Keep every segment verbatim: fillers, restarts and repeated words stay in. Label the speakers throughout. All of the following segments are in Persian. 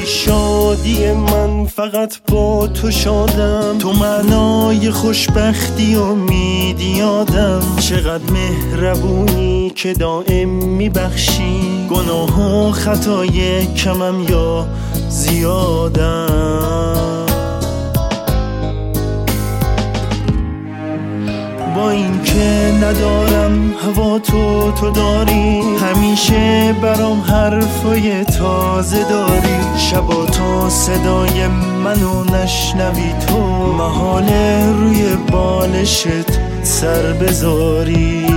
Speaker 1: توی شادی من فقط با تو شادم، تو معنای خوشبختی و امیدی آدم. چقدر مهربونی که دائم میبخشی، گناه و خطای کمم یا زیادم. با این که ندارم هوا تو تو داری، همیشه برام حرفای تازه داری. شبا تا صدای منو نشنوی تو، محاله روی بالشت سر بذاری.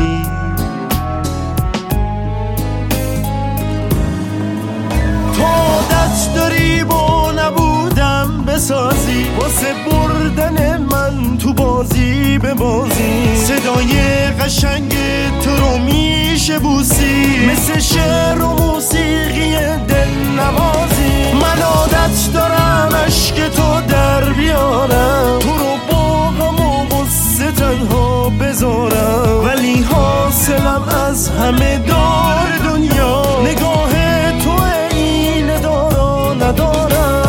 Speaker 1: تو عادت داری با نبودم بسازی، واسه بردن من تو بازی به بازی. صدای قشنگ تو رو میشه بوسی، مثل شعر و موسیقی دل نوازی. من عادت دارم عشق تو در بیارم، تو رو با غم و غصه تنها بذارم. ولی حاصلم از همه دار دنیا، نگاه تو اینه دارا ندارم.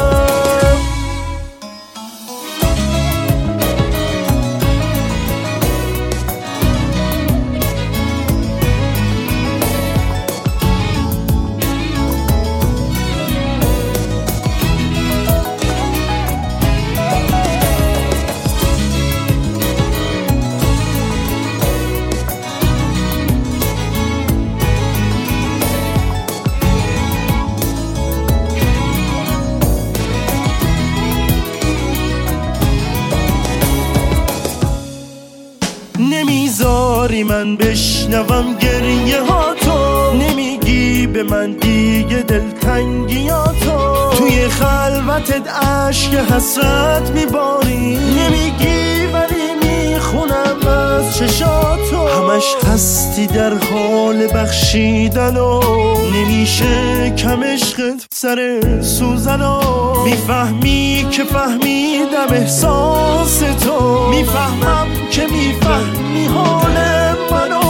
Speaker 1: نمیذاری من بشنوم گریه ها تو، نمیگی به من دیگه دلتنگی ها تو. توی خلوتت عشق حسرت میباری، نمیگی ولی میخونم از چشاتو. همش هستی در حال بخشیدن و نمیشه کم عشقت سر سوزن و. میفهمی که فهمیدم احساس تو، میفهمم که میفهمی حال منو.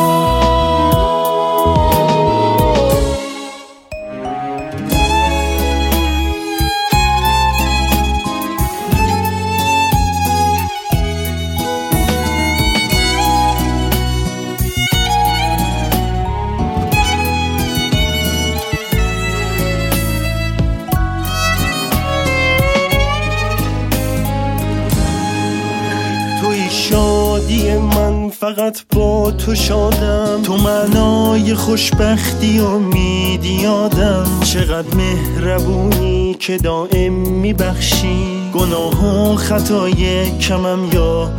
Speaker 1: شادی من فقط با تو شادم، تو معنای خوشبختی و امیدی آدم. چقدر مهربونی که دائم میبخشی، گناه و خطای کمم یا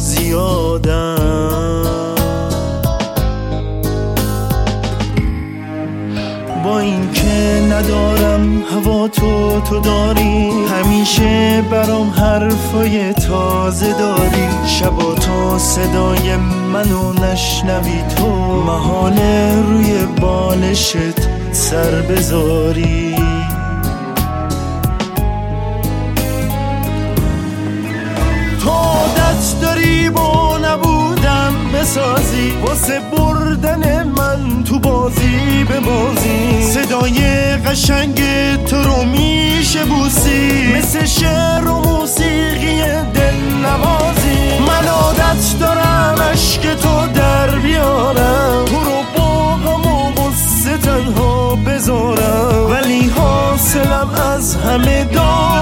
Speaker 1: زیادم. با این که ندارم هوا تو تو داری، همیشه برام حرفای تازه داری. شبا تا صدای منو نشنوی تو، محاله روی بالشت سر بذاری. تو عادت داری با نبودم بسازی، واسه بردن من تو بازی به بازی. صدای قشنگ تو رو میشه بوسی، مثل شعر و موسیقی دل نوازی. من عادت دارم عشق تو در بیارم، تو رو با غم و غصه تنها بذارم. ولی حاصلم از همه دار